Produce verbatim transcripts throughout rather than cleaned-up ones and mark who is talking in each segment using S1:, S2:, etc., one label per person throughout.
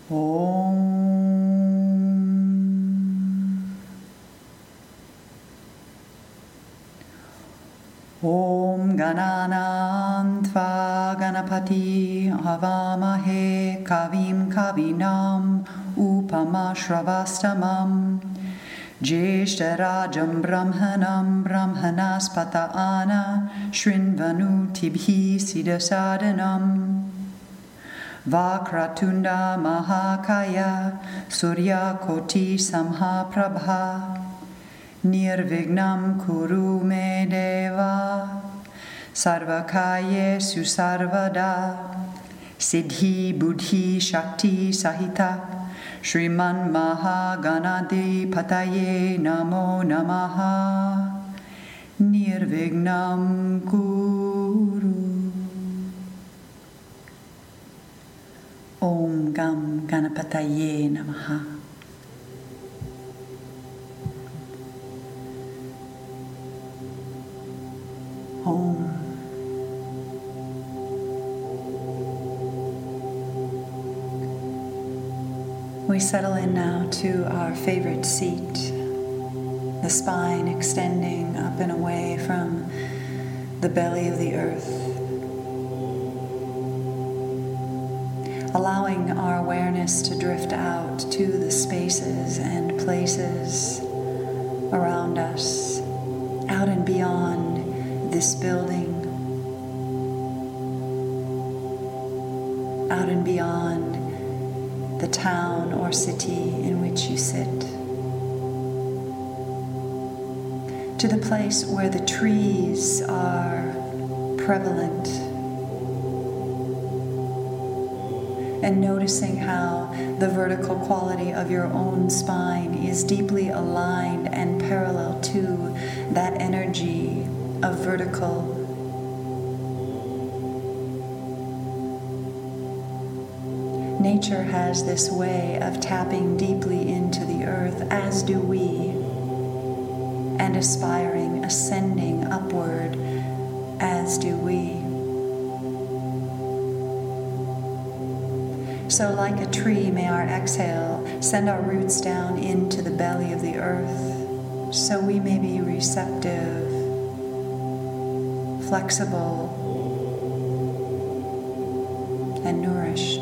S1: Om. Om Gananam Tva Ganapati Havamahe Kavim Kavinam Upamashravastamam Jeshtarajam Brahmanam Brahmanaspata Shrinvanu Tibhi Siddhasadanam Vakratunda Mahakaya Surya Koti Samhaprabha Nirvignam Kuru Me Deva Sarvakaye Susarvada Siddhi Buddhi Shakti Sahita Shriman Mahaganadi Pataye Namo Namaha Nirvignam Kuru. Om Gam Ganapataye Namaha. Om. We settle in now to our favorite seat, the spine extending up and away from the belly of the earth, allowing our awareness to drift out to the spaces and places around us, out and beyond this building, out and beyond the town or city in which you sit, to the place where the trees are prevalent, and noticing how the vertical quality of your own spine is deeply aligned and parallel to that energy of vertical. Nature has this way of tapping deeply into the earth, as do we, and aspiring, ascending upward, as do we. So like a tree, may our exhale send our roots down into the belly of the earth, so we may be receptive, flexible, and nourished.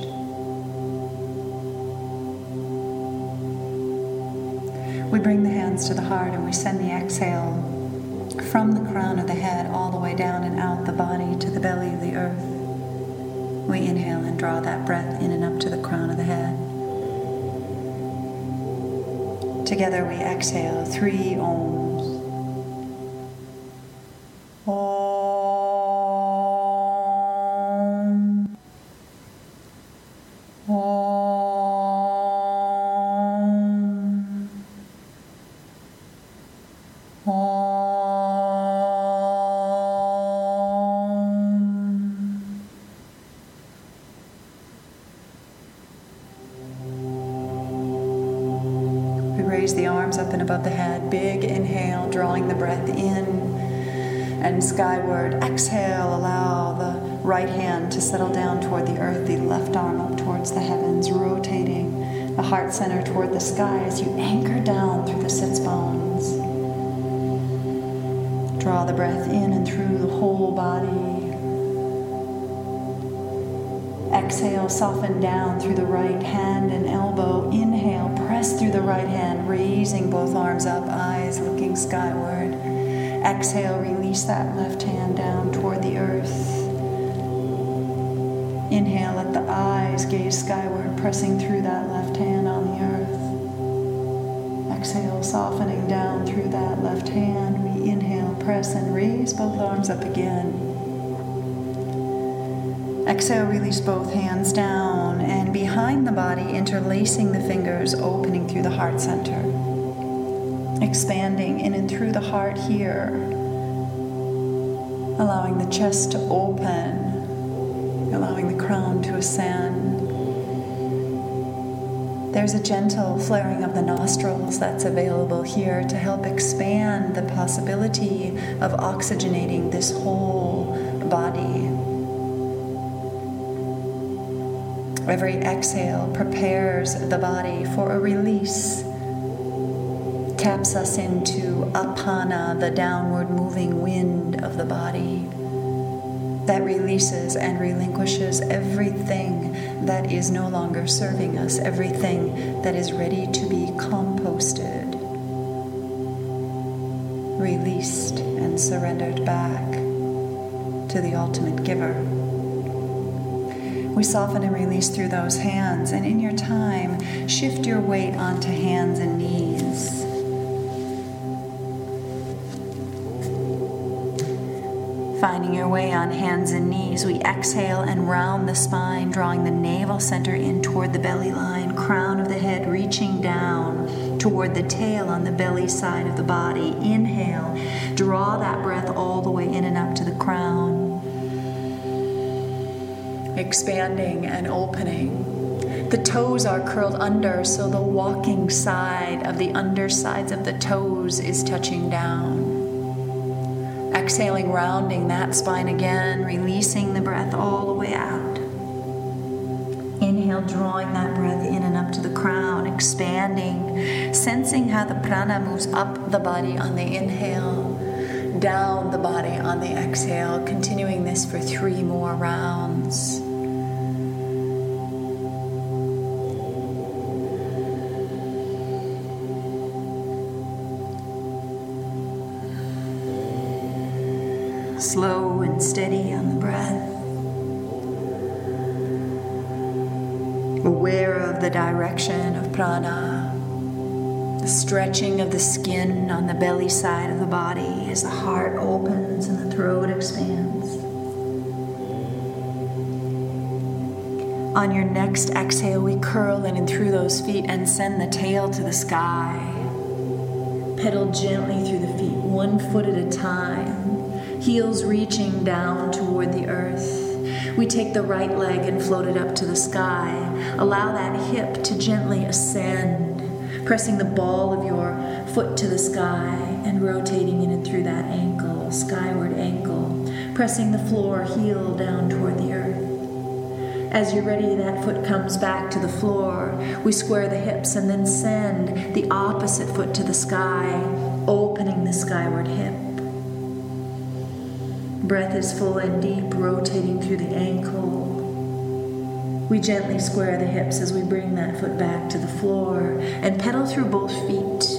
S1: We bring the hands to the heart and we send the exhale from the crown of the head all the way down and out the body to the belly of the earth. We inhale and draw that breath in and up to the crown of the head. Together we exhale three Oms. Om. Om. Raise the arms up and above the head. Big inhale, drawing the breath in and skyward. Exhale, allow the right hand to settle down toward the earth, the left arm up towards the heavens, rotating the heart center toward the sky as you anchor down through the sits bones. Draw the breath in and through the whole body. Exhale, soften down through the right hand and elbow. Inhale, press through the right hand, raising both arms up, eyes looking skyward. Exhale, release that left hand down toward the earth. Inhale, let the eyes gaze skyward, pressing through that left hand on the earth. Exhale, softening down through that left hand. We inhale, press, and raise both arms up again. Exhale, release both hands down and behind the body, interlacing the fingers, opening through the heart center. Expanding in and through the heart here. Allowing the chest to open. Allowing the crown to ascend. There's a gentle flaring of the nostrils that's available here to help expand the possibility of oxygenating this whole body. Every exhale prepares the body for a release, taps us into apana, the downward moving wind of the body that releases and relinquishes everything that is no longer serving us, everything that is ready to be composted, released and surrendered back to the ultimate giver. We soften and release through those hands, and in your time, shift your weight onto hands and knees. Finding your way on hands and knees, we exhale and round the spine, drawing the navel center in toward the belly line, crown of the head reaching down toward the tail on the belly side of the body. Inhale, draw that breath all the way in and up to the crown. Expanding and opening. The toes are curled under, so the walking side of the undersides of the toes is touching down. Exhaling, rounding that spine again, releasing the breath all the way out. Inhale, drawing that breath in and up to the crown, expanding, sensing how the prana moves up the body on the inhale, down the body on the exhale, continuing this for three more rounds. Slow and steady on the breath. Aware of the direction of prana, the stretching of the skin on the belly side of the body as the heart opens and the throat expands. On your next exhale, we curl in and through those feet and send the tail to the sky. Pedal gently through the feet, one foot at a time. Heels reaching down toward the earth. We take the right leg and float it up to the sky. Allow that hip to gently ascend, pressing the ball of your foot to the sky and rotating in and through that ankle, skyward ankle, pressing the floor, heel down toward the earth. As you're ready, that foot comes back to the floor. We square the hips and then send the opposite foot to the sky, opening the skyward hip. Breath is full and deep, rotating through the ankle. We gently square the hips as we bring that foot back to the floor and pedal through both feet.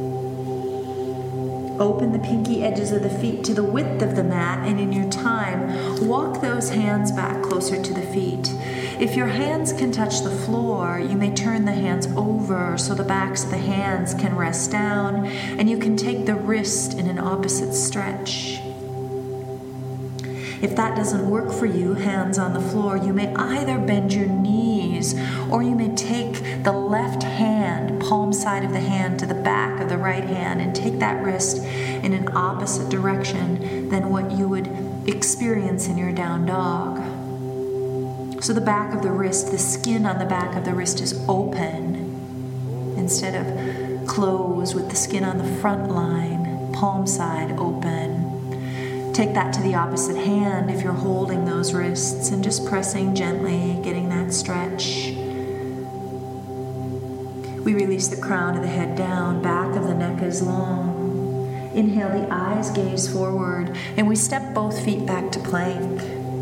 S1: Open the pinky edges of the feet to the width of the mat, and in your time, walk those hands back closer to the feet. If your hands can touch the floor, you may turn the hands over so the backs of the hands can rest down, and you can take the wrist in an opposite stretch. If that doesn't work for you, hands on the floor, you may either bend your knees or you may take the left hand, palm side of the hand, to the back of the right hand and take that wrist in an opposite direction than what you would experience in your down dog. So the back of the wrist, the skin on the back of the wrist is open instead of closed with the skin on the front line, palm side open. Take that to the opposite hand if you're holding those wrists and just pressing gently, getting that stretch. We release the crown of the head down, back of the neck is long. Inhale, the eyes gaze forward, and we step both feet back to plank.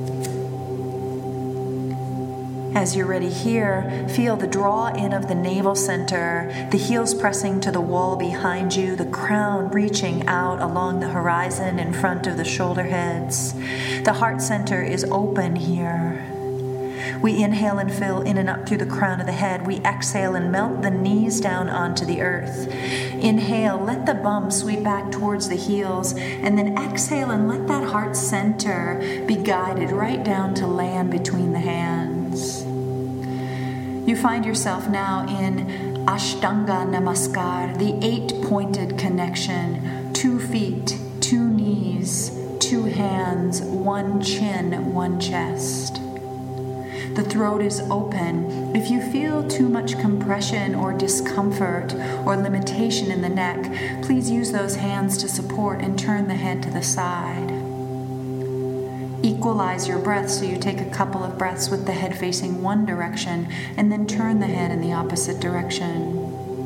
S1: As you're ready here, feel the draw in of the navel center, the heels pressing to the wall behind you, the crown reaching out along the horizon in front of the shoulder heads. The heart center is open here. We inhale and fill in and up through the crown of the head. We exhale and melt the knees down onto the earth. Inhale, let the bum sweep back towards the heels, and then exhale and let that heart center be guided right down to land between the hands. You find yourself now in Ashtanga Namaskar, the eight-pointed connection, two feet, two knees, two hands, one chin, one chest. The throat is open. If you feel too much compression or discomfort or limitation in the neck, please use those hands to support and turn the head to the side. Equalize your breath, so you take a couple of breaths with the head facing one direction and then turn the head in the opposite direction.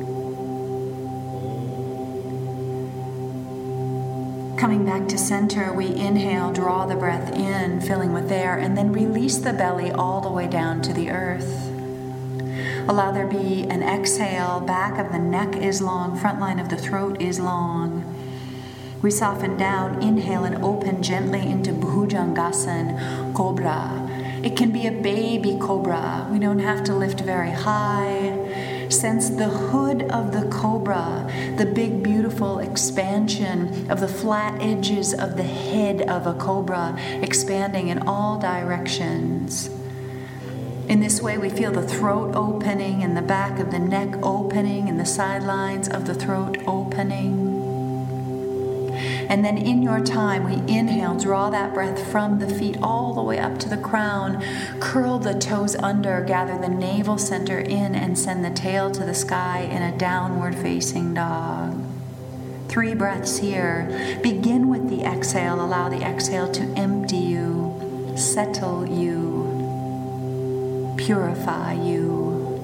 S1: Coming back to center, we inhale, draw the breath in, filling with air, and then release the belly all the way down to the earth. Allow there be an exhale, back of the neck is long, front line of the throat is long. We soften down, inhale and open gently into Bhujangasana, Cobra. It can be a baby cobra. We don't have to lift very high. Sense the hood of the cobra, the big, beautiful expansion of the flat edges of the head of a cobra, expanding in all directions. In this way, we feel the throat opening and the back of the neck opening and the sidelines of the throat opening. And then in your time, we inhale, draw that breath from the feet all the way up to the crown, curl the toes under, gather the navel center in, and send the tail to the sky in a downward facing dog. Three breaths here. Begin with the exhale. Allow the exhale to empty you, settle you, purify you.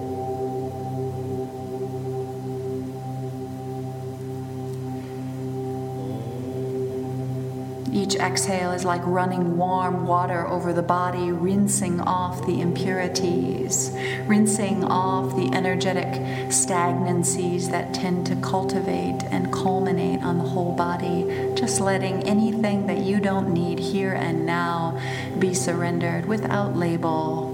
S1: Each exhale is like running warm water over the body, rinsing off the impurities, rinsing off the energetic stagnancies that tend to cultivate and culminate on the whole body, just letting anything that you don't need here and now be surrendered without label.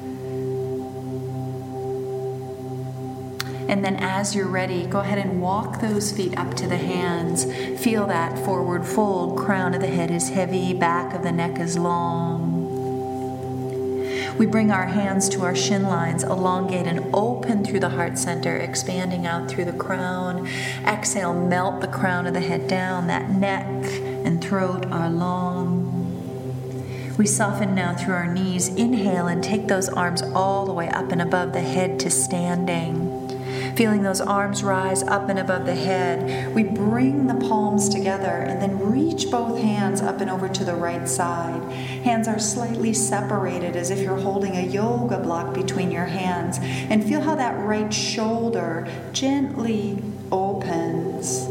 S1: And then as you're ready, go ahead and walk those feet up to the hands. Feel that forward fold. Crown of the head is heavy, back of the neck is long. We bring our hands to our shin lines, elongate and open through the heart center, expanding out through the crown. Exhale, melt the crown of the head down. That neck and throat are long. We soften now through our knees. Inhale and take those arms all the way up and above the head to standing. Feeling those arms rise up and above the head, we bring the palms together and then reach both hands up and over to the right side. Hands are slightly separated as if you're holding a yoga block between your hands. And feel how that right shoulder gently opens.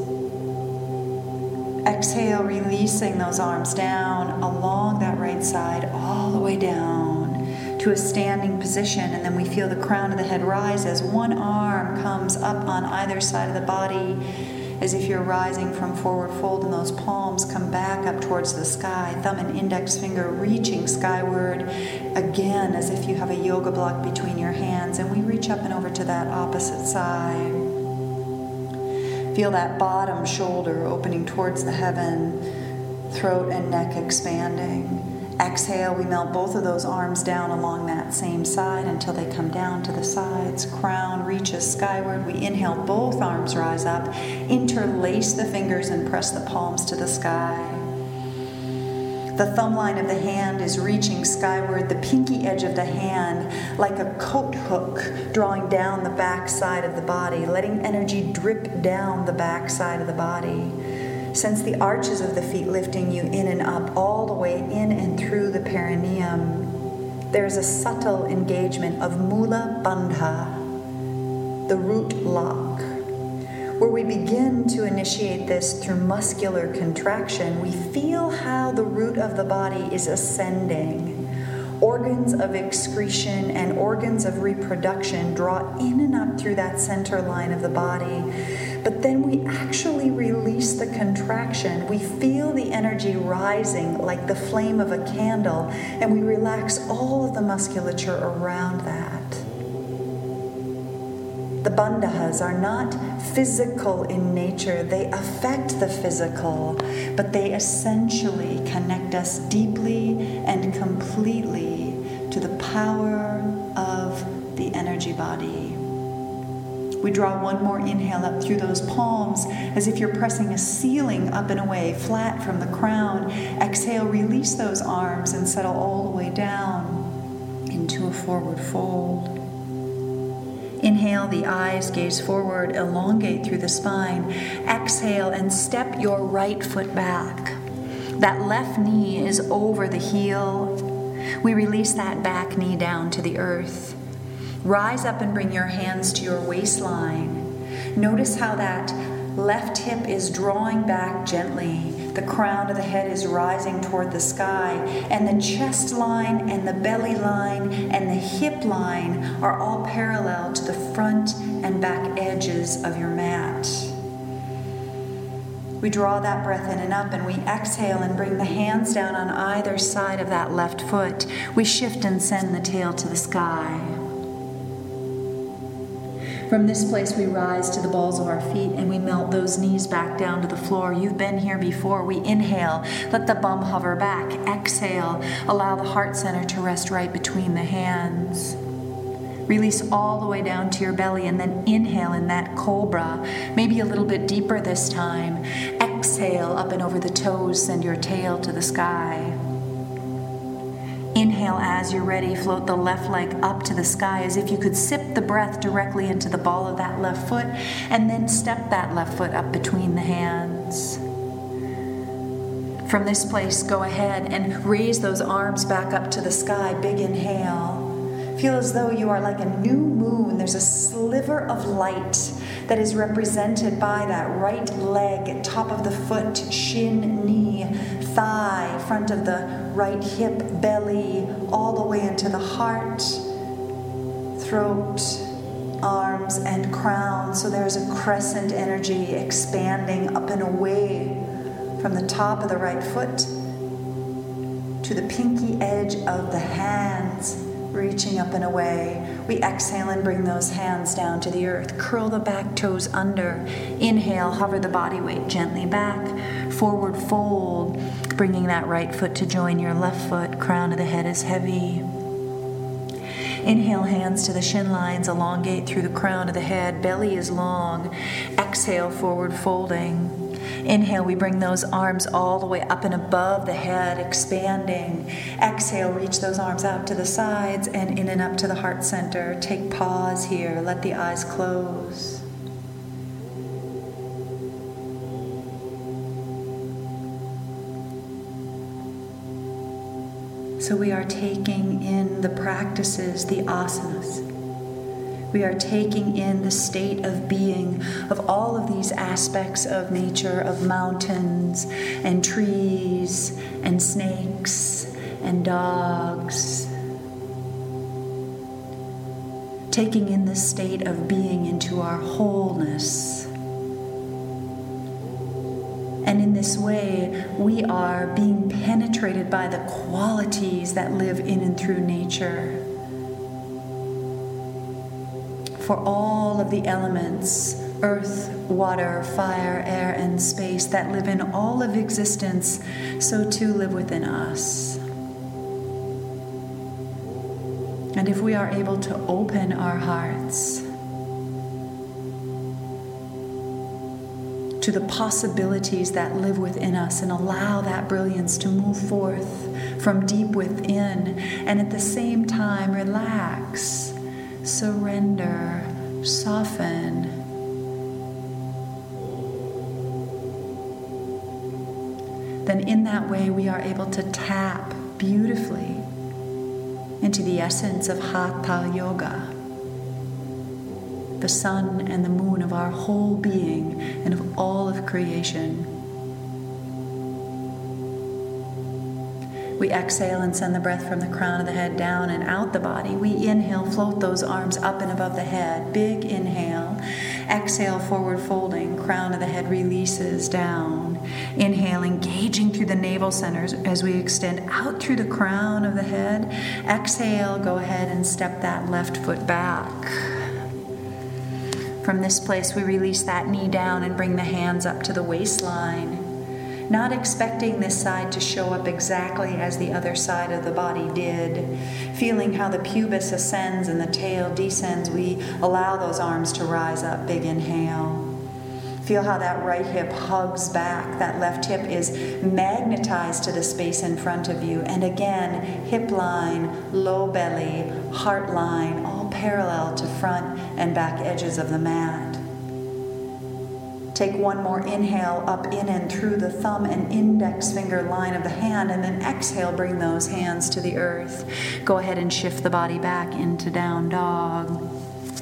S1: Exhale, releasing those arms down along that right side, all the way down to a standing position, and then we feel the crown of the head rise as one arm comes up on either side of the body, as if you're rising from forward fold, and those palms come back up towards the sky, thumb and index finger reaching skyward, again as if you have a yoga block between your hands, and we reach up and over to that opposite side. Feel that bottom shoulder opening towards the heaven, throat and neck expanding. Exhale, we melt both of those arms down along that same side until they come down to the sides. Crown reaches skyward. We inhale, both arms rise up. Interlace the fingers and press the palms to the sky. The thumb line of the hand is reaching skyward, the pinky edge of the hand like a coat hook drawing down the back side of the body, letting energy drip down the back side of the body. Sense the arches of the feet lifting you in and up, all the way in and through the perineum. There is a subtle engagement of Mula Bandha, the root lock, where we begin to initiate this through muscular contraction. We feel how the root of the body is ascending. Organs of excretion and organs of reproduction draw in and up through that center line of the body. But then we actually release the contraction. We feel the energy rising like the flame of a candle, and we relax all of the musculature around that. The bandhas are not physical in nature. They affect the physical, but they essentially connect us deeply and completely to the power of the energy body. We draw one more inhale up through those palms as if you're pressing a ceiling up and away, flat from the crown. Exhale, release those arms and settle all the way down into a forward fold. Inhale, the eyes gaze forward, elongate through the spine. Exhale and step your right foot back. That left knee is over the heel. We release that back knee down to the earth. Rise up and bring your hands to your waistline. Notice how that left hip is drawing back gently. The crown of the head is rising toward the sky, and the chest line and the belly line and the hip line are all parallel to the front and back edges of your mat. We draw that breath in and up, and we exhale and bring the hands down on either side of that left foot. We shift and send the tail to the sky. From this place, we rise to the balls of our feet and we melt those knees back down to the floor. You've been here before. We inhale, let the bum hover back. Exhale, allow the heart center to rest right between the hands. Release all the way down to your belly, and then inhale in that cobra, maybe a little bit deeper this time. Exhale up and over the toes, send your tail to the sky. Inhale as you're ready, float the left leg up to the sky as if you could sip the breath directly into the ball of that left foot, and then step that left foot up between the hands. From this place, go ahead and raise those arms back up to the sky. Big inhale. Feel as though you are like a new moon. There's a sliver of light that is represented by that right leg, top of the foot, shin, knee, thigh, front of the right hip, belly, all the way into the heart, throat, arms, and crown. So there's a crescent energy expanding up and away from the top of the right foot to the pinky edge of the hands, reaching up and away. We exhale and bring those hands down to the earth. Curl the back toes under. Inhale, hover the body weight gently back. Forward fold, bringing that right foot to join your left foot. Crown of the head is heavy. Inhale, hands to the shin lines, elongate through the crown of the head. Belly is long. Exhale, forward folding. Inhale, we bring those arms all the way up and above the head, expanding. Exhale, reach those arms out to the sides and in and up to the heart center. Take pause here. Let the eyes close. So we are taking in the practices, the asanas. We are taking in the state of being of all of these aspects of nature, of mountains and trees and snakes and dogs. Taking in the state of being into our wholeness. And in this way, we are being penetrated by the qualities that live in and through nature. For all of the elements, earth, water, fire, air, and space that live in all of existence, so too live within us. And if we are able to open our hearts to the possibilities that live within us and allow that brilliance to move forth from deep within, and at the same time relax, surrender, soften, then in that way we are able to tap beautifully into the essence of Hatha Yoga, the sun and the moon of our whole being and of all of creation. We exhale and send the breath from the crown of the head down and out the body. We inhale, float those arms up and above the head. Big inhale. Exhale, forward folding. Crown of the head releases down. Inhale, engaging through the navel centers as we extend out through the crown of the head. Exhale, go ahead and step that left foot back. From this place, we release that knee down and bring the hands up to the waistline. Not expecting this side to show up exactly as the other side of the body did. Feeling how the pubis ascends and the tail descends, we allow those arms to rise up. Big inhale. Feel how that right hip hugs back. That left hip is magnetized to the space in front of you. And again, hip line, low belly, heart line, all parallel to front and back edges of the mat. Take one more inhale up in and through the thumb and index finger line of the hand, and then exhale, bring those hands to the earth. Go ahead and shift the body back into down dog.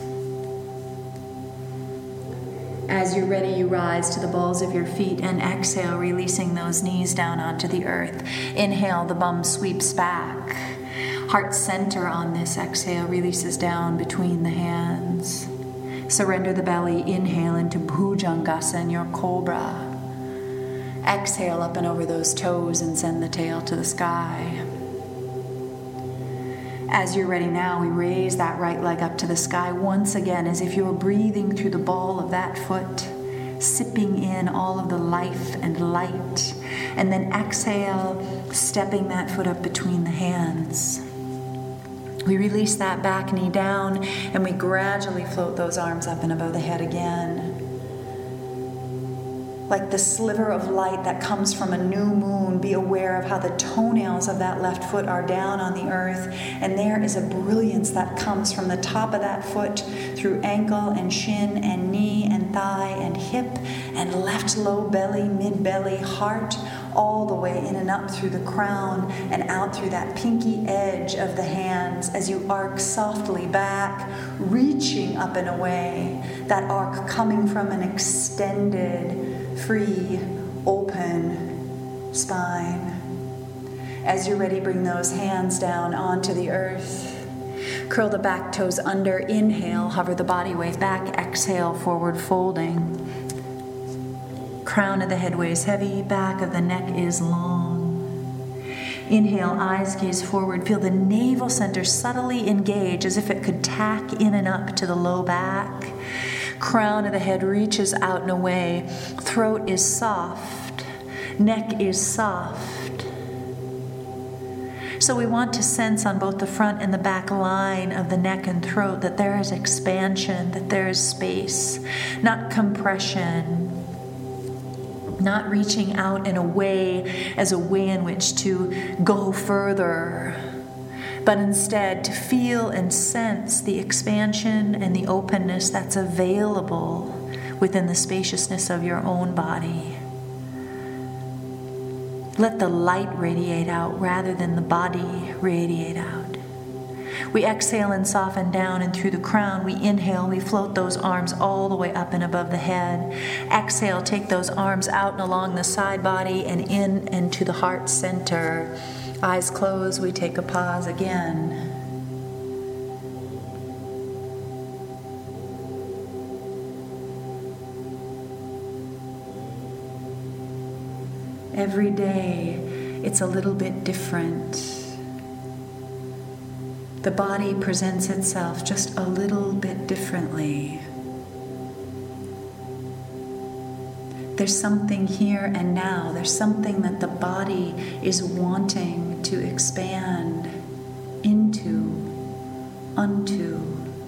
S1: As you're ready, you rise to the balls of your feet and exhale, releasing those knees down onto the earth. Inhale, the bum sweeps back. Heart center on this exhale releases down between the hands. Surrender the belly. Inhale into Bhujangasana, your cobra. Exhale up and over those toes and send the tail to the sky. As you're ready now, we raise that right leg up to the sky once again, as if you're breathing through the ball of that foot, sipping in all of the life and light. And then exhale, stepping that foot up between the hands. We release that back knee down, and we gradually float those arms up and above the head again. Like the sliver of light that comes from a new moon, be aware of how the toenails of that left foot are down on the earth, and there is a brilliance that comes from the top of that foot through ankle and shin and knee and thigh and hip and left low belly, mid-belly, heart, all the way in and up through the crown and out through that pinky edge of the hands as you arc softly back, reaching up and away, that arc coming from an extended, free, open spine. As you're ready, bring those hands down onto the earth. Curl the back toes under. Inhale, hover the body weight back. Exhale, forward folding. Crown of the head weighs heavy. Back of the neck is long. Inhale, eyes gaze forward. Feel the navel center subtly engage as if it could tack in and up to the low back. Crown of the head reaches out and away. Throat is soft. Neck is soft. So we want to sense on both the front and the back line of the neck and throat that there is expansion, that there is space, not compression, not reaching out and away as a way in which to go further, but instead to feel and sense the expansion and the openness that's available within the spaciousness of your own body. Let the light radiate out rather than the body radiate out. We exhale and soften down and through the crown. We inhale, we float those arms all the way up and above the head. Exhale, take those arms out and along the side body and in and to the heart center. Eyes closed, we take a pause again. Every day, it's a little bit different. The body presents itself just a little bit differently. There's something here and now. There's something that the body is wanting to expand into, unto.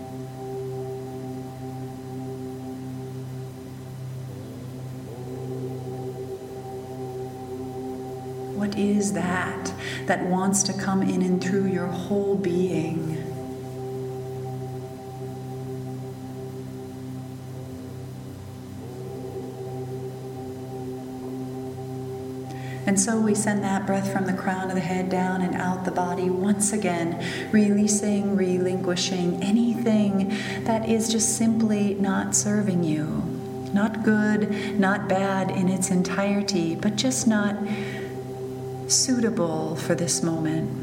S1: What is that that wants to come in and through your whole being? And so we send that breath from the crown of the head down and out the body once again, releasing, relinquishing anything that is just simply not serving you. Not good, not bad in its entirety, but just not suitable for this moment.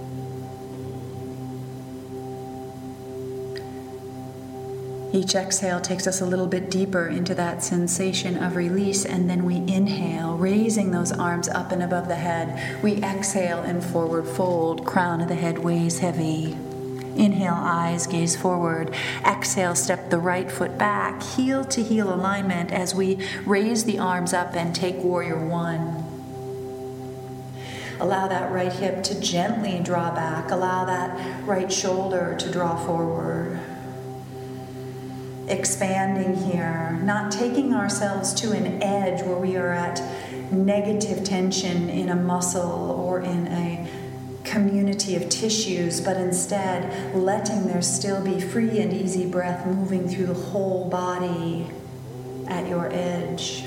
S1: Each exhale takes us a little bit deeper into that sensation of release, and then we inhale, raising those arms up and above the head. We exhale and forward fold. Crown of the head weighs heavy. Inhale, eyes gaze forward. Exhale, step the right foot back, heel to heel alignment as we raise the arms up and take warrior one. Allow that right hip to gently draw back. Allow that right shoulder to draw forward. Expanding here, not taking ourselves to an edge where we are at negative tension in a muscle or in a community of tissues, but instead letting there still be free and easy breath moving through the whole body at your edge.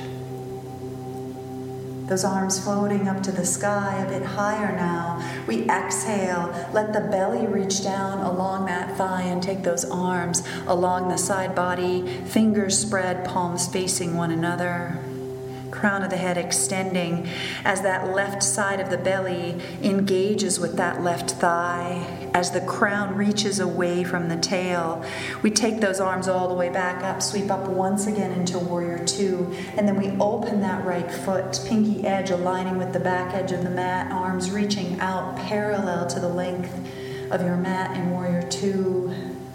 S1: Those arms floating up to the sky, a bit higher now. We exhale, let the belly reach down along that thigh and take those arms along the side body, fingers spread, palms facing one another. Crown of the head extending as that left side of the belly engages with that left thigh. As the crown reaches away from the tail, we take those arms all the way back up, sweep up once again into warrior two, and then we open that right foot, pinky edge aligning with the back edge of the mat, arms reaching out parallel to the length of your mat in warrior two.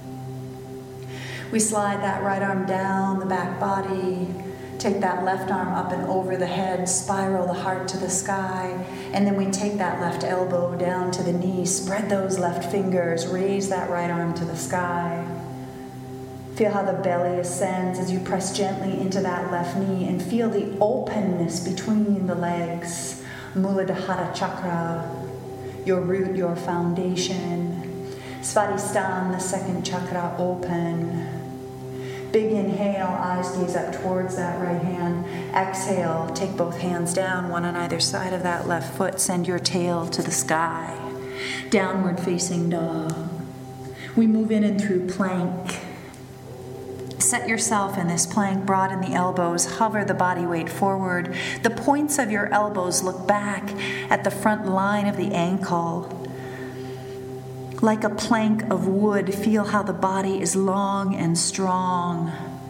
S1: We slide that right arm down the back body. Take that left arm up and over the head, spiral the heart to the sky, and then we take that left elbow down to the knee, spread those left fingers, raise that right arm to the sky. Feel how the belly ascends as you press gently into that left knee and feel the openness between the legs. Muladhara chakra, your root, your foundation. Svadhisthana, the second chakra, open. Big inhale, eyes gaze up towards that right hand. Exhale, take both hands down, one on either side of that left foot. Send your tail to the sky. Downward facing dog. We move in and through plank. Set yourself in this plank, broaden the elbows, hover the body weight forward. The points of your elbows look back at the front line of the ankle. Like a plank of wood, feel how the body is long and strong,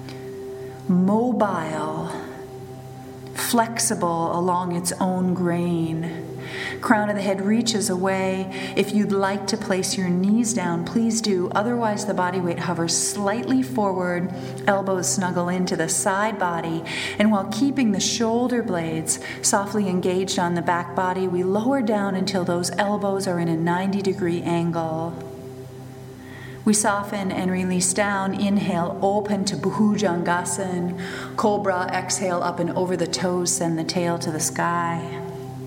S1: mobile, flexible along its own grain. Crown of the head reaches away. If you'd like to place your knees down, please do. Otherwise, the body weight hovers slightly forward, elbows snuggle into the side body, and while keeping the shoulder blades softly engaged on the back body, we lower down until those elbows are in a ninety degree angle. We soften and release down. Inhale, open to Bhujangasana. Cobra, exhale up and over the toes, send the tail to the sky.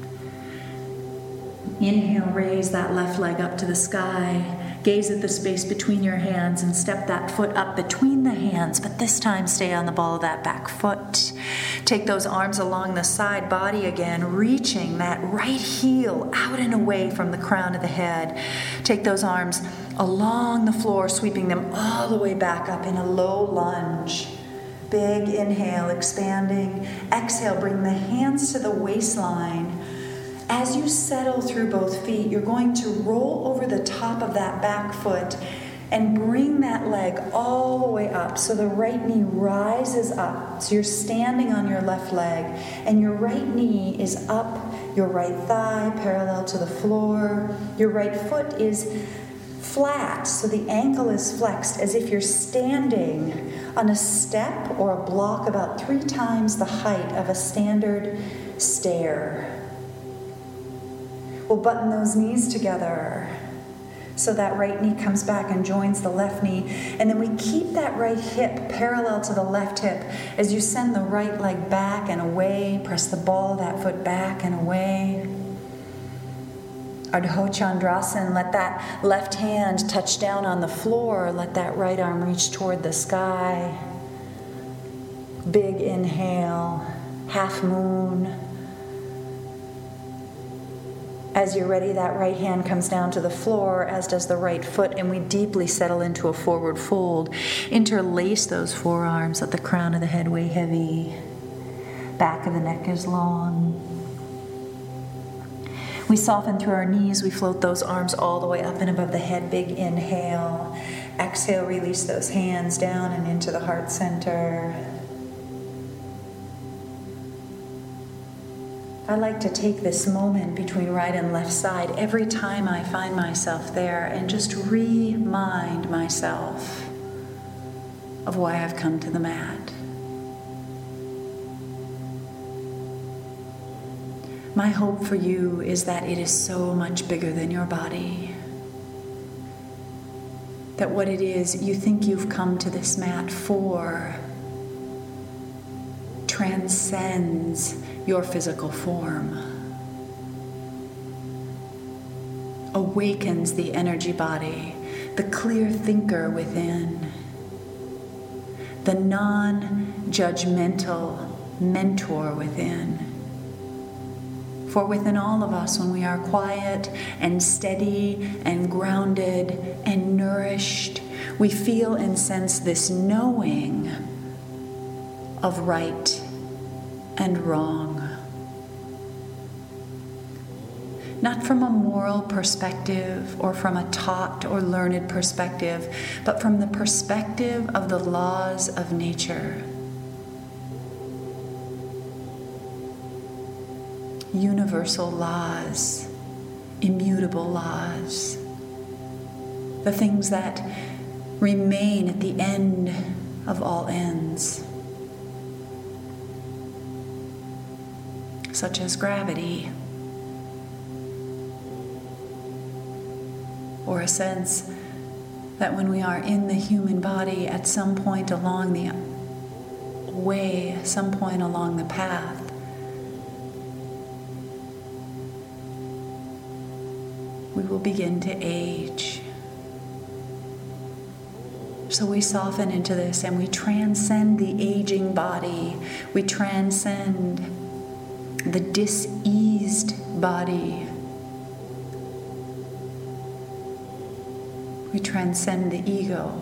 S1: Inhale, raise that left leg up to the sky. Gaze at the space between your hands and step that foot up between the hands, but this time stay on the ball of that back foot. Take those arms along the side body again, reaching that right heel out and away from the crown of the head. Take those arms along the floor, sweeping them all the way back up in a low lunge. Big inhale, expanding. Exhale, bring the hands to the waistline. As you settle through both feet, you're going to roll over the top of that back foot and bring that leg all the way up. So the right knee rises up. So you're standing on your left leg, and your right knee is up, your right thigh parallel to the floor. Your right foot is flat, so the ankle is flexed as if you're standing on a step or a block about three times the height of a standard stair. We'll button those knees together so that right knee comes back and joins the left knee. And then we keep that right hip parallel to the left hip as you send the right leg back and away. Press the ball of that foot back and away. Ardha Chandrasana, let that left hand touch down on the floor. Let that right arm reach toward the sky. Big inhale, half moon. As you're ready, that right hand comes down to the floor, as does the right foot, and we deeply settle into a forward fold. Interlace those forearms, let the crown of the head weigh heavy. Back of the neck is long. We soften through our knees, we float those arms all the way up and above the head. Big inhale. Exhale, release those hands down and into the heart center. I like to take this moment between right and left side every time I find myself there and just remind myself of why I've come to the mat. My hope for you is that it is so much bigger than your body. That what it is you think you've come to this mat for transcends your physical form, awakens the energy body, the clear thinker within, the non-judgmental mentor within. For within all of us, when we are quiet and steady and grounded and nourished, we feel and sense this knowing of right and wrong. Not from a moral perspective or from a taught or learned perspective, but from the perspective of the laws of nature. Universal laws, immutable laws, the things that remain at the end of all ends, such as gravity, or a sense that when we are in the human body at some point along the way, some point along the path, we will begin to age. So we soften into this and we transcend the aging body. We transcend the diseased body. We transcend the ego.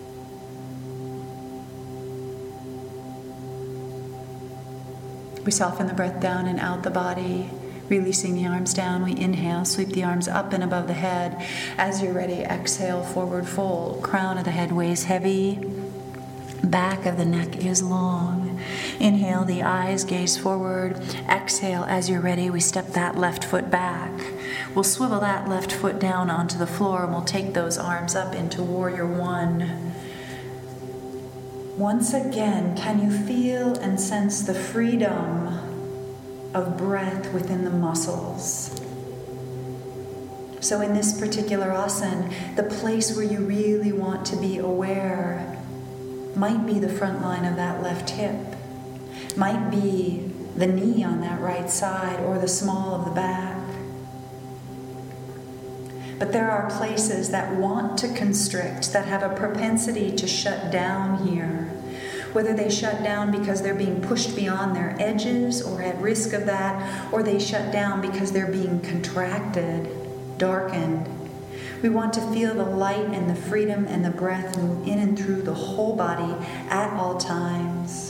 S1: We soften the breath down and out the body, releasing the arms down. We inhale, sweep the arms up and above the head. As you're ready, exhale, forward fold. Crown of the head weighs heavy. Back of the neck is long. Inhale, the eyes gaze forward. Exhale, as you're ready, we step that left foot back. We'll swivel that left foot down onto the floor and we'll take those arms up into warrior one. Once again, can you feel and sense the freedom of breath within the muscles? So in this particular asana, the place where you really want to be aware might be the front line of that left hip, might be the knee on that right side or the small of the back. But there are places that want to constrict, that have a propensity to shut down here. Whether they shut down because they're being pushed beyond their edges or at risk of that, or they shut down because they're being contracted, darkened. We want to feel the light and the freedom and the breath move in and through the whole body at all times.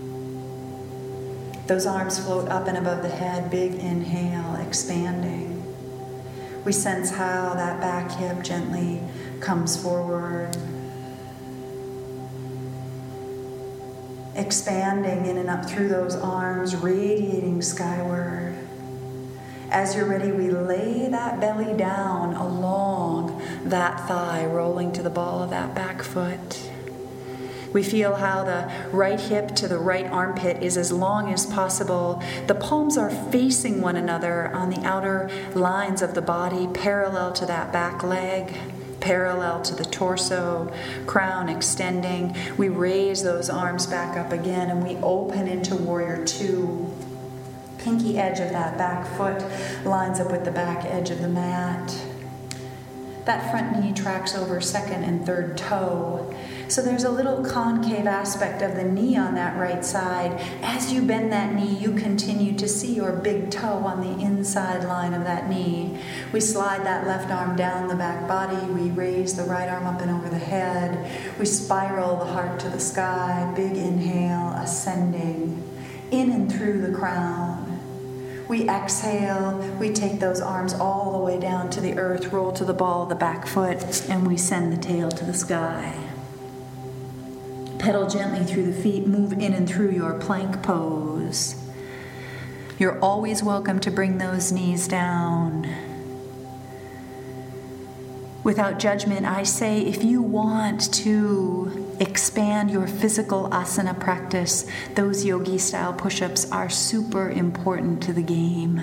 S1: Those arms float up and above the head, big inhale, expanding. We sense how that back hip gently comes forward, expanding in and up through those arms, radiating skyward. As you're ready, we lay that belly down along that thigh, rolling to the ball of that back foot. We feel how the right hip to the right armpit is as long as possible. The palms are facing one another on the outer lines of the body, parallel to that back leg, parallel to the torso, crown extending. We raise those arms back up again and we open into warrior two. Pinky edge of that back foot lines up with the back edge of the mat. That front knee tracks over second and third toe. So there's a little concave aspect of the knee on that right side. As you bend that knee, you continue to see your big toe on the inside line of that knee. We slide that left arm down the back body. We raise the right arm up and over the head. We spiral the heart to the sky. Big inhale, ascending in and through the crown. We exhale, we take those arms all the way down to the earth, roll to the ball of the back foot, and we send the tail to the sky. Pedal gently through the feet, move in and through your plank pose. You're always welcome to bring those knees down. Without judgment, I say if you want to expand your physical asana practice, those yogi style push-ups are super important to the game,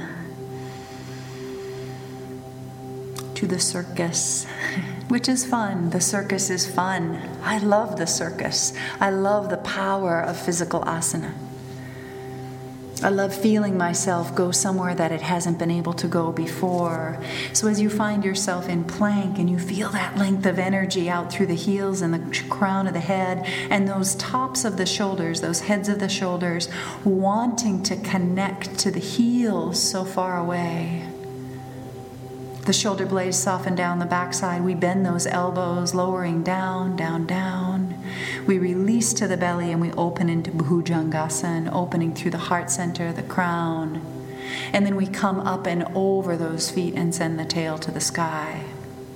S1: to the circus, which is fun. The circus is fun. I love the circus. I love the power of physical asana. I love feeling myself go somewhere that it hasn't been able to go before. So as you find yourself in plank and you feel that length of energy out through the heels and the crown of the head and those tops of the shoulders, those heads of the shoulders, wanting to connect to the heels so far away. The shoulder blades soften down the backside. We bend those elbows, lowering down, down, down. We release to the belly and we open into Bhujangasana, opening through the heart center, the crown. And then we come up and over those feet and send the tail to the sky.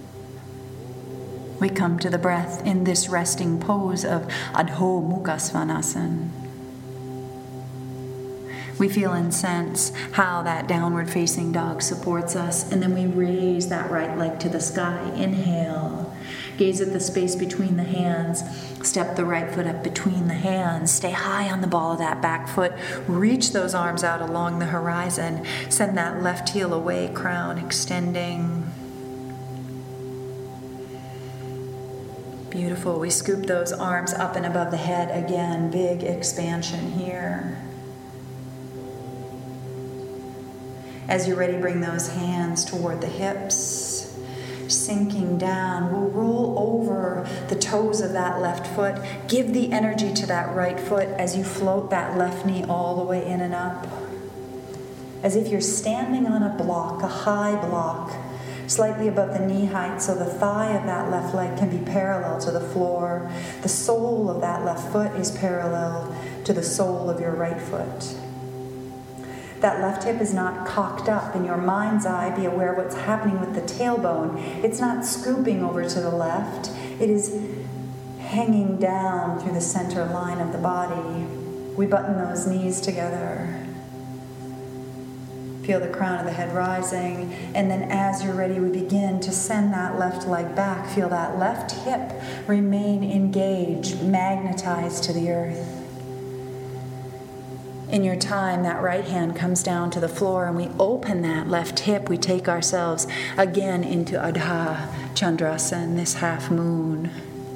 S1: We come to the breath in this resting pose of Adho Mukha Svanasana. We feel and sense how that downward facing dog supports us, and then we raise that right leg to the sky. Inhale. Gaze at the space between the hands. Step the right foot up between the hands. Stay high on the ball of that back foot. Reach those arms out along the horizon. Send that left heel away, crown extending. Beautiful. We scoop those arms up and above the head again. Big expansion here. As you're ready, bring those hands toward the hips, sinking down. We'll roll over the toes of that left foot. Give the energy to that right foot as you float that left knee all the way in and up. As if you're standing on a block, a high block, slightly above the knee height, so the thigh of that left leg can be parallel to the floor. The sole of that left foot is parallel to the sole of your right foot. That left hip is not cocked up. In your mind's eye, be aware of what's happening with the tailbone. It's not scooping over to the left. It is hanging down through the center line of the body. We button those knees together. Feel the crown of the head rising. And then as you're ready, we begin to send that left leg back. Feel that left hip remain engaged, magnetized to the earth. In your time, that right hand comes down to the floor and we open that left hip. We take ourselves again into Ardha Chandrasana, this half moon.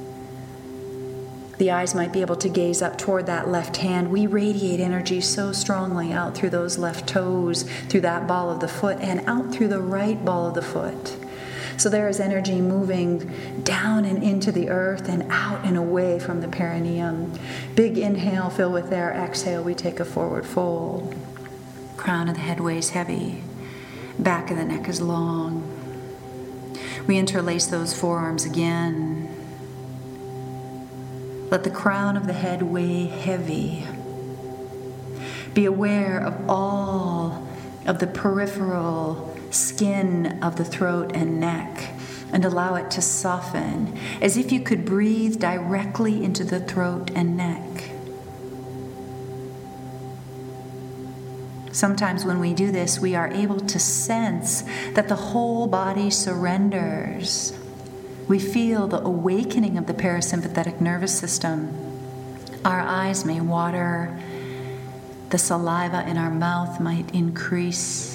S1: The eyes might be able to gaze up toward that left hand. We radiate energy so strongly out through those left toes, through that ball of the foot, and out through the right ball of the foot. So there is energy moving down and into the earth and out and away from the perineum. Big inhale, fill with air. Exhale, we take a forward fold. Crown of the head weighs heavy. Back of the neck is long. We interlace those forearms again. Let the crown of the head weigh heavy. Be aware of all of the peripheral skin of the throat and neck and allow it to soften as if you could breathe directly into the throat and neck. Sometimes when we do this, we are able to sense that the whole body surrenders. We feel the awakening of the parasympathetic nervous system. Our eyes may water. The saliva in our mouth might increase.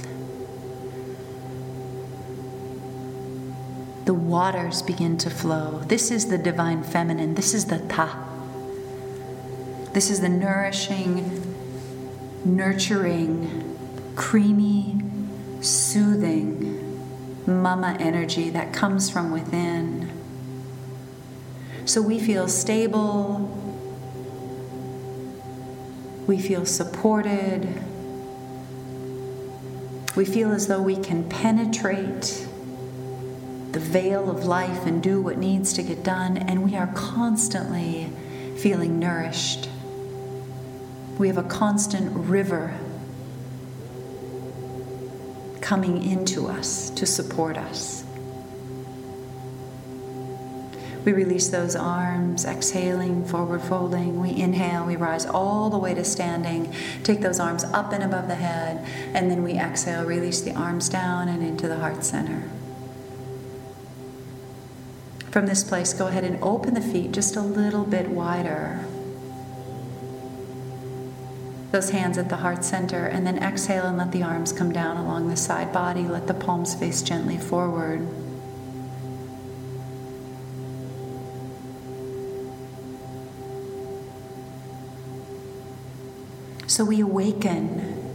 S1: The waters begin to flow. This is the divine feminine. This is the Ta. This is the nourishing, nurturing, creamy, soothing mama energy that comes from within. So we feel stable. We feel supported. We feel as though we can penetrate the veil of life and do what needs to get done, and we are constantly feeling nourished. We have a constant river coming into us to support us. We release those arms, exhaling, forward folding. We inhale, we rise all the way to standing. Take those arms up and above the head, and then we exhale, release the arms down and into the heart center. From this place, go ahead and open the feet just a little bit wider. Those hands at the heart center, and then exhale and let the arms come down along the side body. Let the palms face gently forward. So we awaken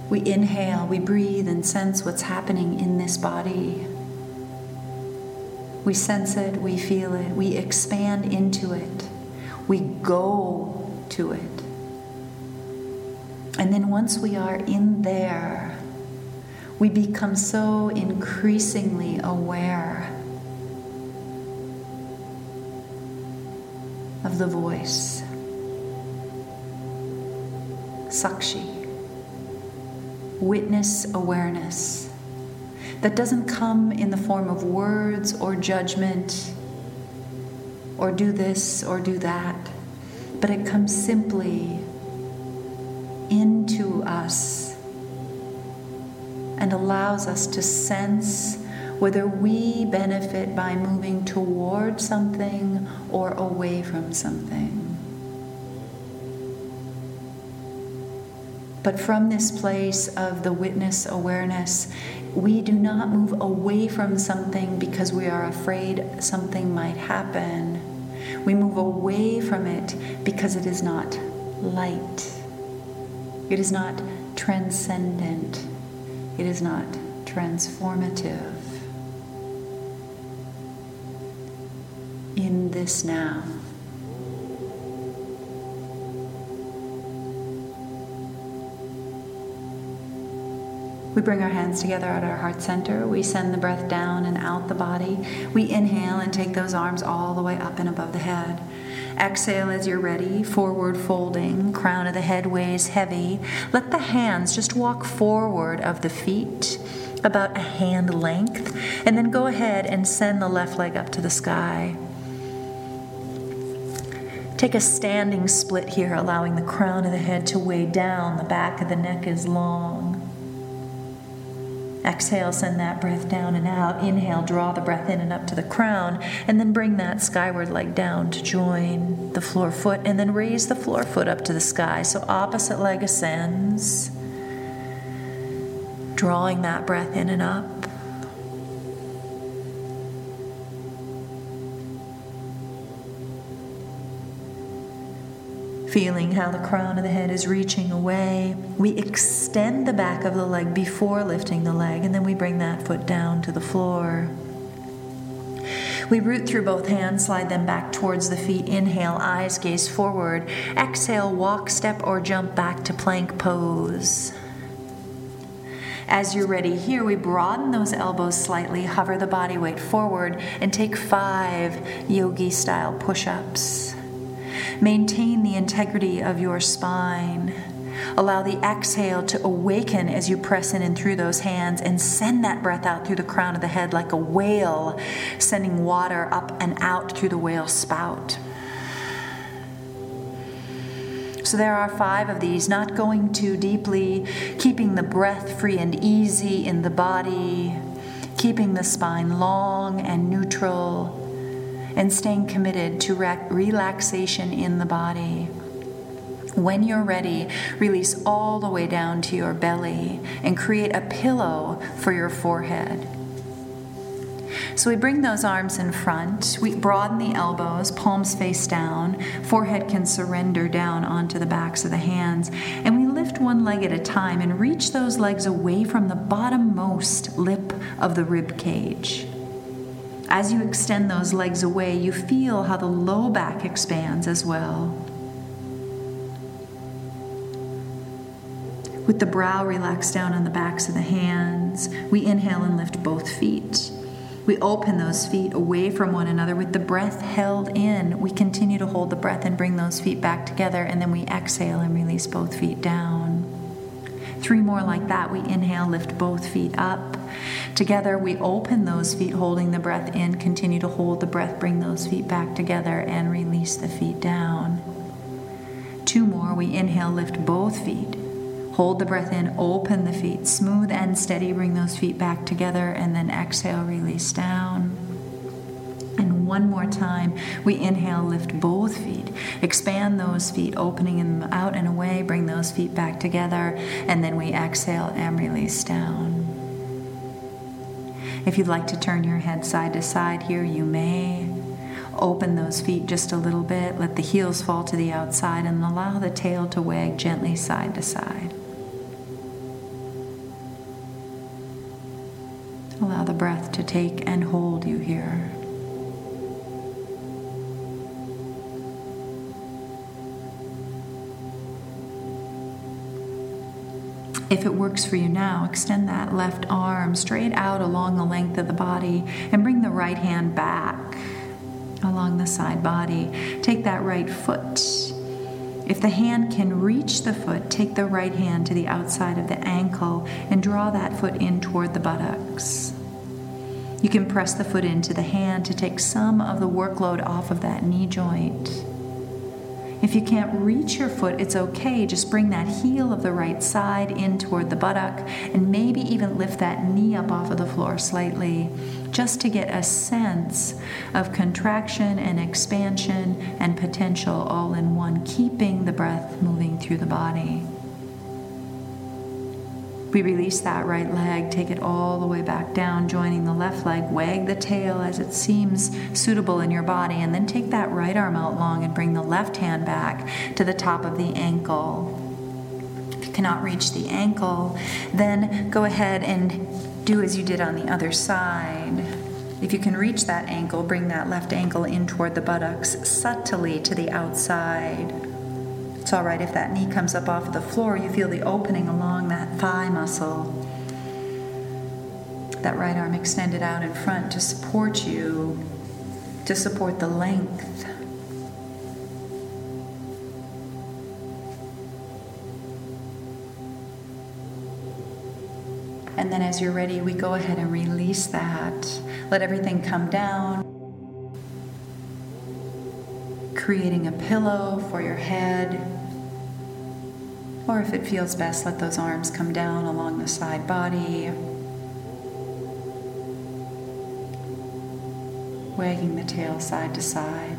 S1: We inhale, we breathe and sense what's happening in this body. We sense it, we feel it, we expand into it, we go to it. And then once we are in there, we become so increasingly aware of the voice, Sakshi, witness awareness that doesn't come in the form of words or judgment or do this or do that, but it comes simply into us and allows us to sense whether we benefit by moving toward something or away from something. But from this place of the witness awareness, we do not move away from something because we are afraid something might happen. We move away from it because it is not light. It is not transcendent. It is not transformative. In this now. We bring our hands together at our heart center. We send the breath down and out the body. We inhale and take those arms all the way up and above the head. Exhale as you're ready, forward folding, crown of the head weighs heavy. Let the hands just walk forward of the feet, about a hand length, and then go ahead and send the left leg up to the sky. Take a standing split here, allowing the crown of the head to weigh down. The back of the neck is long. Exhale, send that breath down and out. Inhale, draw the breath in and up to the crown, and then bring that skyward leg down to join the floor foot, and then raise the floor foot up to the sky. So opposite leg ascends, drawing that breath in and up. Feeling how the crown of the head is reaching away. We extend the back of the leg before lifting the leg, and then we bring that foot down to the floor. We root through both hands, slide them back towards the feet. Inhale, eyes gaze forward. Exhale, walk, step, or jump back to plank pose. As you're ready here, we broaden those elbows slightly, hover the body weight forward, and take five yogi-style push-ups. Maintain the integrity of your spine. Allow the exhale to awaken as you press in and through those hands, and send that breath out through the crown of the head like a whale, sending water up and out through the whale spout. So there are five of these, not going too deeply, keeping the breath free and easy in the body, keeping the spine long and neutral, and staying committed to re- relaxation in the body. When you're ready, release all the way down to your belly and create a pillow for your forehead. So we bring those arms in front, we broaden the elbows, palms face down, forehead can surrender down onto the backs of the hands, and we lift one leg at a time and reach those legs away from the bottommost lip of the rib cage. As you extend those legs away, you feel how the low back expands as well. With the brow relaxed down on the backs of the hands, we inhale and lift both feet. We open those feet away from one another with the breath held in. We continue to hold the breath and bring those feet back together, and then we exhale and release both feet down. Three more like that. We inhale, lift both feet up. Together, we open those feet, holding the breath in, continue to hold the breath, bring those feet back together, and release the feet down. Two more. We inhale, lift both feet. Hold the breath in, open the feet, smooth and steady, bring those feet back together, and then exhale, release down. And one more time, we inhale, lift both feet, expand those feet, opening them out and away, bring those feet back together, and then we exhale and release down. If you'd like to turn your head side to side here, you may. Open those feet just a little bit, let the heels fall to the outside, and allow the tail to wag gently side to side. breath to take and hold you here. If it works for you now, extend that left arm straight out along the length of the body and bring the right hand back along the side body. Take that right foot. If the hand can reach the foot, take the right hand to the outside of the ankle and draw that foot in toward the buttocks. You can press the foot into the hand to take some of the workload off of that knee joint. If you can't reach your foot, it's okay. Just bring that heel of the right side in toward the buttock and maybe even lift that knee up off of the floor slightly, just to get a sense of contraction and expansion and potential all in one, keeping the breath moving through the body. We release that right leg, take it all the way back down, joining the left leg, wag the tail as it seems suitable in your body, and then take that right arm out long and bring the left hand back to the top of the ankle. If you cannot reach the ankle, then go ahead and do as you did on the other side. If you can reach that ankle, bring that left ankle in toward the buttocks, subtly to the outside. It's all right if that knee comes up off of the floor. You feel the opening along that thigh muscle. That right arm extended out in front to support you, to support the length. And then as you're ready, we go ahead and release that. Let everything come down, creating a pillow for your head. Or if it feels best, let those arms come down along the side body, wagging the tail side to side.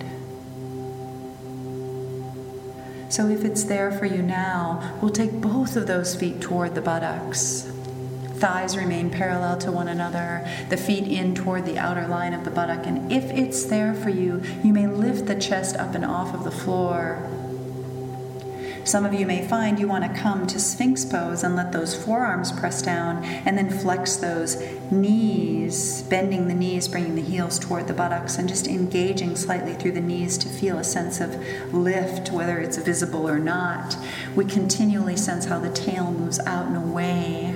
S1: So if it's there for you now, we'll take both of those feet toward the buttocks. Thighs remain parallel to one another, the feet in toward the outer line of the buttock. And if it's there for you, you may lift the chest up and off of the floor. Some of you may find you want to come to Sphinx pose and let those forearms press down and then flex those knees, bending the knees, bringing the heels toward the buttocks and just engaging slightly through the knees to feel a sense of lift, whether it's visible or not. We continually sense how the tail moves out and away.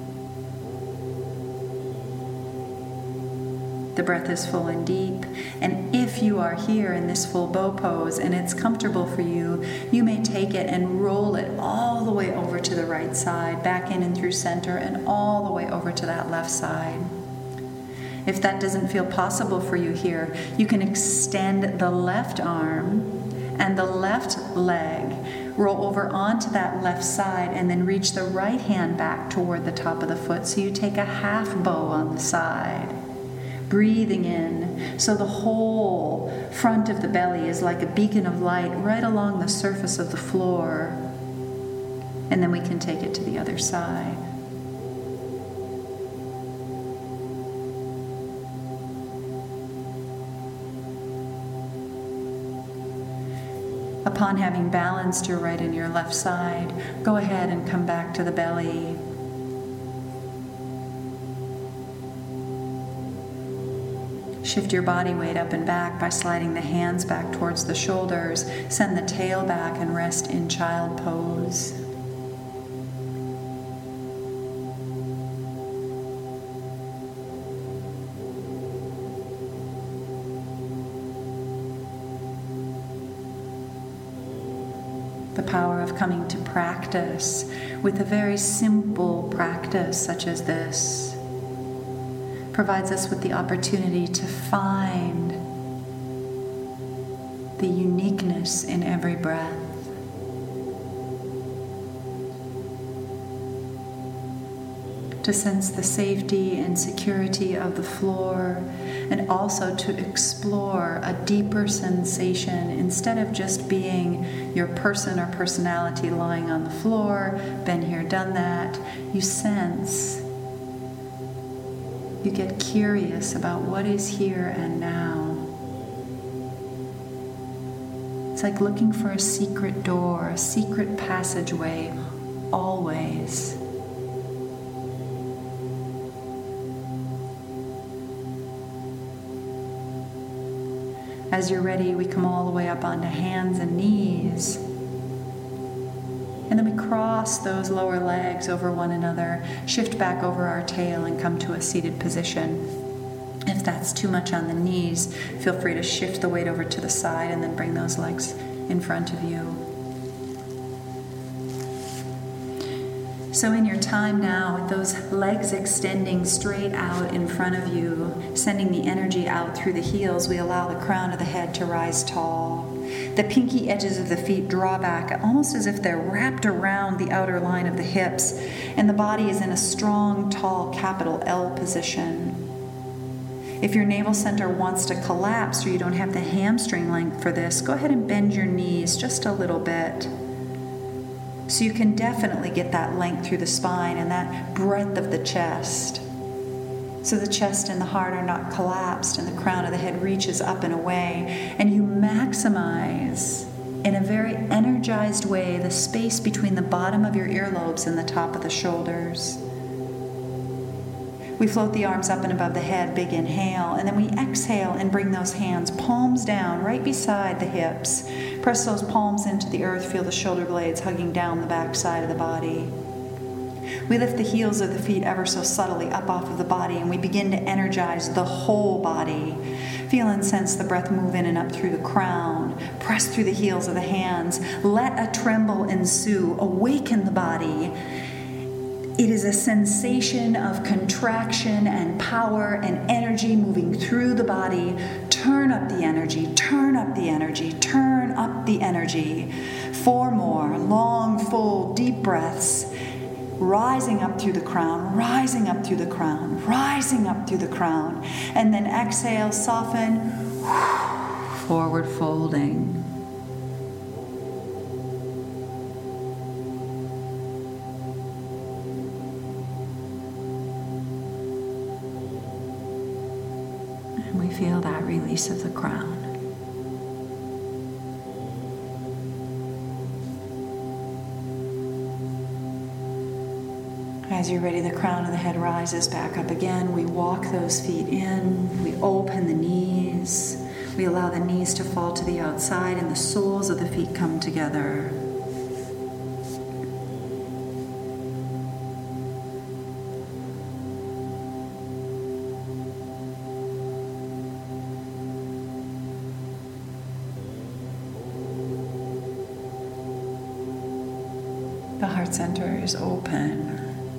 S1: The breath is full and deep, and if you are here in this full bow pose and it's comfortable for you, you may take it and roll it all the way over to the right side, back in and through center, and all the way over to that left side. If that doesn't feel possible for you here, you can extend the left arm and the left leg, roll over onto that left side, and then reach the right hand back toward the top of the foot, so you take a half bow on the side. Breathing in, so the whole front of the belly is like a beacon of light right along the surface of the floor. And then we can take it to the other side. Upon having balanced your right and your left side, go ahead and come back to the belly. Shift your body weight up and back by sliding the hands back towards the shoulders. Send the tail back and rest in child pose. The power of coming to practice with a very simple practice such as this provides us with the opportunity to find the uniqueness in every breath. To sense the safety and security of the floor, and also to explore a deeper sensation instead of just being your person or personality lying on the floor, been here, done that. You sense. You get curious about what is here and now. It's like looking for a secret door, a secret passageway, always. As you're ready, we come all the way up onto hands and knees. And then we cross those lower legs over one another, shift back over our tail, and come to a seated position. If that's too much on the knees, feel free to shift the weight over to the side and then bring those legs in front of you. So in your time now, with those legs extending straight out in front of you, sending the energy out through the heels, we allow the crown of the head to rise tall. The pinky edges of the feet draw back, almost as if they're wrapped around the outer line of the hips, and the body is in a strong, tall, capital L position. If your navel center wants to collapse or you don't have the hamstring length for this, go ahead and bend your knees just a little bit. So you can definitely get that length through the spine and that breadth of the chest. So the chest and the heart are not collapsed and the crown of the head reaches up and away, and you maximize in a very energized way the space between the bottom of your earlobes and the top of the shoulders. We float the arms up and above the head, big inhale, and then we exhale and bring those hands palms down right beside the hips. Press those palms into the earth, feel the shoulder blades hugging down the back side of the body. We lift the heels of the feet ever so subtly up off of the body, and we begin to energize the whole body. Feel and sense the breath move in and up through the crown. Press through the heels of the hands. Let a tremble ensue. Awaken the body. It is a sensation of contraction and power and energy moving through the body. Turn up the energy, turn up the energy, turn up the energy. Four more long, full, deep breaths. Rising up through the crown, rising up through the crown, rising up through the crown. And then exhale, soften, forward folding. And we feel that release of the crown. As you're ready, the crown of the head rises back up again. We walk those feet in. We open the knees. We allow the knees to fall to the outside and the soles of the feet come together. The heart center is open.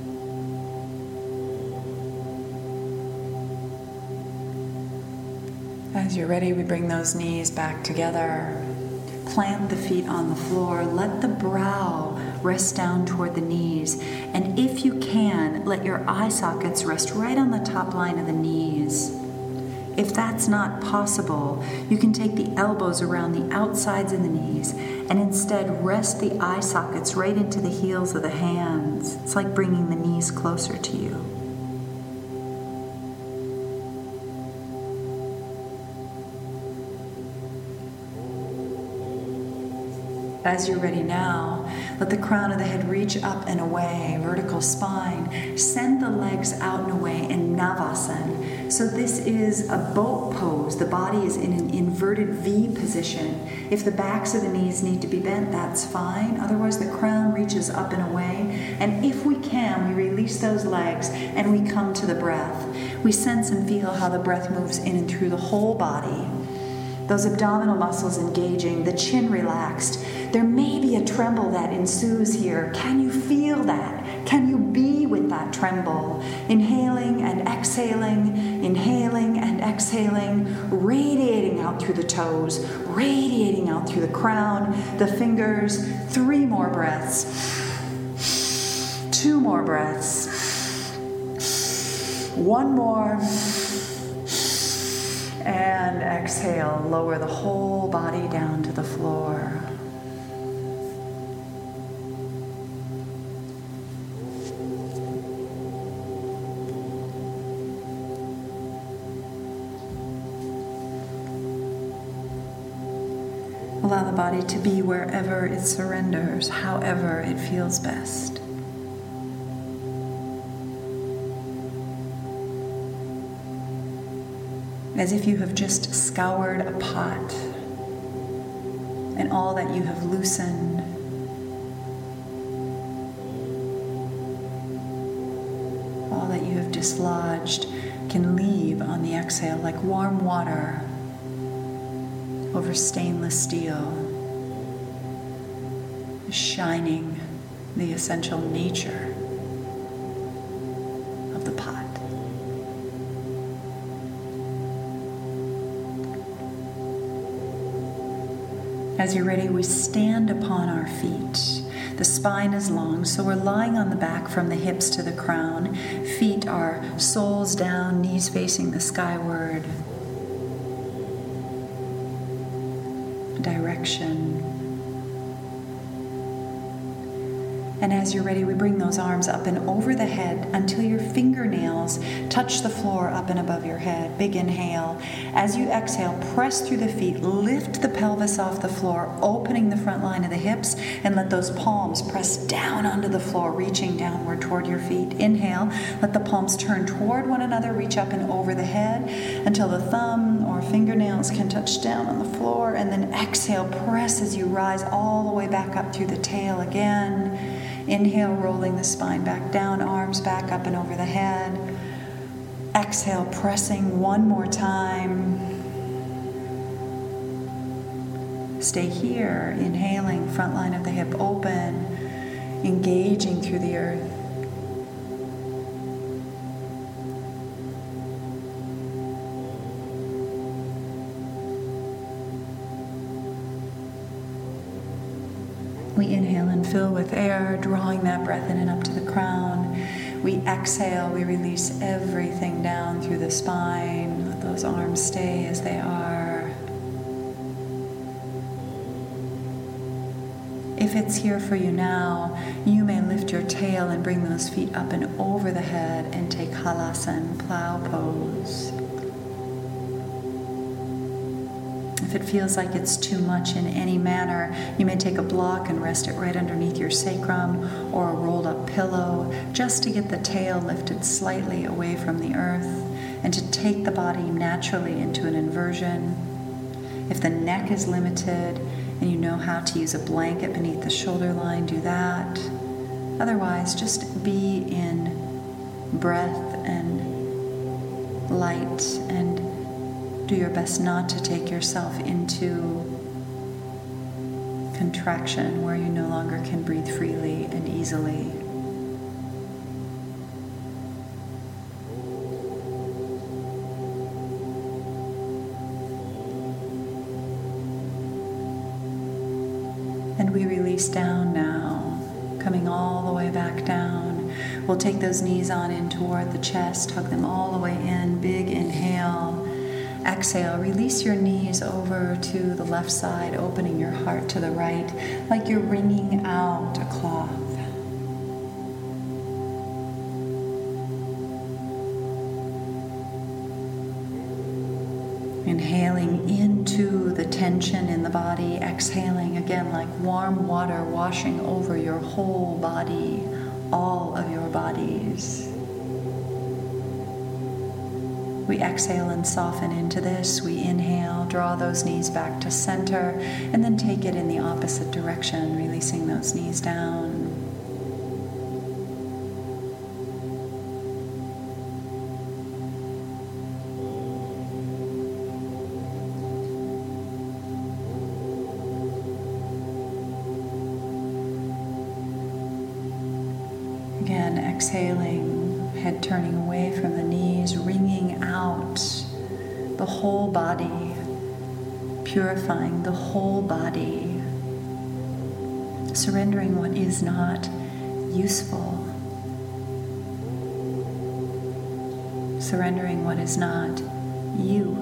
S1: As you're ready, we bring those knees back together. Plant the feet on the floor. Let the brow rest down toward the knees. And if you can, let your eye sockets rest right on the top line of the knees. If that's not possible, you can take the elbows around the outsides of the knees and instead rest the eye sockets right into the heels of the hands. It's like bringing the knees closer to you. As you're ready now, let the crown of the head reach up and away, vertical spine. Send the legs out and away in Navasana. So this is a boat pose. The body is in an inverted V position. If the backs of the knees need to be bent, that's fine. Otherwise, the crown reaches up and away. And if we can, we release those legs and we come to the breath. We sense and feel how the breath moves in and through the whole body. Those abdominal muscles engaging, the chin relaxed. There may be a tremble that ensues here. Can you feel that? Can you be with that tremble? Inhaling and exhaling, inhaling and exhaling, radiating out through the toes, radiating out through the crown, the fingers. Three more breaths. Two more breaths. One more. And exhale, lower the whole body down to the floor. Allow the body to be wherever it surrenders, however it feels best. as if you have just scoured a pot, and all that you have loosened, all that you have dislodged can leave on the exhale like warm water over stainless steel, shining the essential nature of the pot. As you're ready, we stand upon our feet. The spine is long, so we're lying on the back from the hips to the crown. Feet are soles down, knees facing the skyward direction. And as you're ready, we bring those arms up and over the head until your fingernails touch the floor up and above your head. Big inhale. As you exhale, press through the feet, lift the pelvis off the floor, opening the front line of the hips, and let those palms press down onto the floor, reaching downward toward your feet. Inhale, let the palms turn toward one another, reach up and over the head until the thumb or fingernails can touch down on the floor, and then exhale, press as you rise all the way back up through the tail again. Inhale, rolling the spine back down, arms back up and over the head. Exhale, pressing one more time. Stay here, inhaling, front line of the hip open, engaging through the earth. We inhale and fill with air, drawing that breath in and up to the crown. We exhale, we release everything down through the spine. Let those arms stay as they are. If it's here for you now, you may lift your tail and bring those feet up and over the head and take Halasana, plow pose. If it feels like it's too much in any manner, you may take a block and rest it right underneath your sacrum or a rolled up pillow, just to get the tail lifted slightly away from the earth and to take the body naturally into an inversion. If the neck is limited and you know how to use a blanket beneath the shoulder line, do that. Otherwise, just be in breath and light, and do your best not to take yourself into contraction where you no longer can breathe freely and easily. And we release down now, coming all the way back down. We'll take those knees on in toward the chest, hug them all the way in, big inhale. Exhale, release your knees over to the left side, opening your heart to the right, like you're wringing out a cloth. Inhaling into the tension in the body, exhaling again like warm water washing over your whole body, all of your bodies. We exhale and soften into this. We inhale, draw those knees back to center, and then take it in the opposite direction, releasing those knees down. Again, exhaling, head turning away from the knees, wringing out the whole body, purifying the whole body, surrendering what is not useful, surrendering what is not you.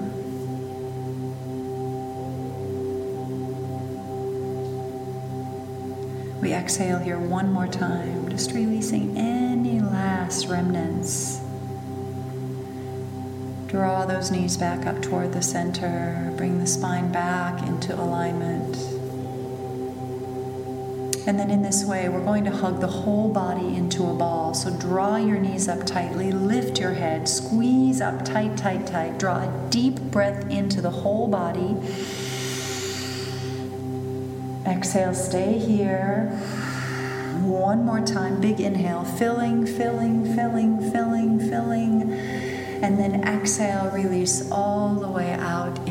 S1: We exhale here one more time, just releasing any last remnants. Draw those knees back up toward the center. Bring the spine back into alignment. And then in this way, we're going to hug the whole body into a ball. So draw your knees up tightly, lift your head, squeeze up tight, tight, tight. Draw a deep breath into the whole body. Exhale, stay here. One more time, big inhale, filling, filling, filling, filling, filling. And then exhale, release all the way out.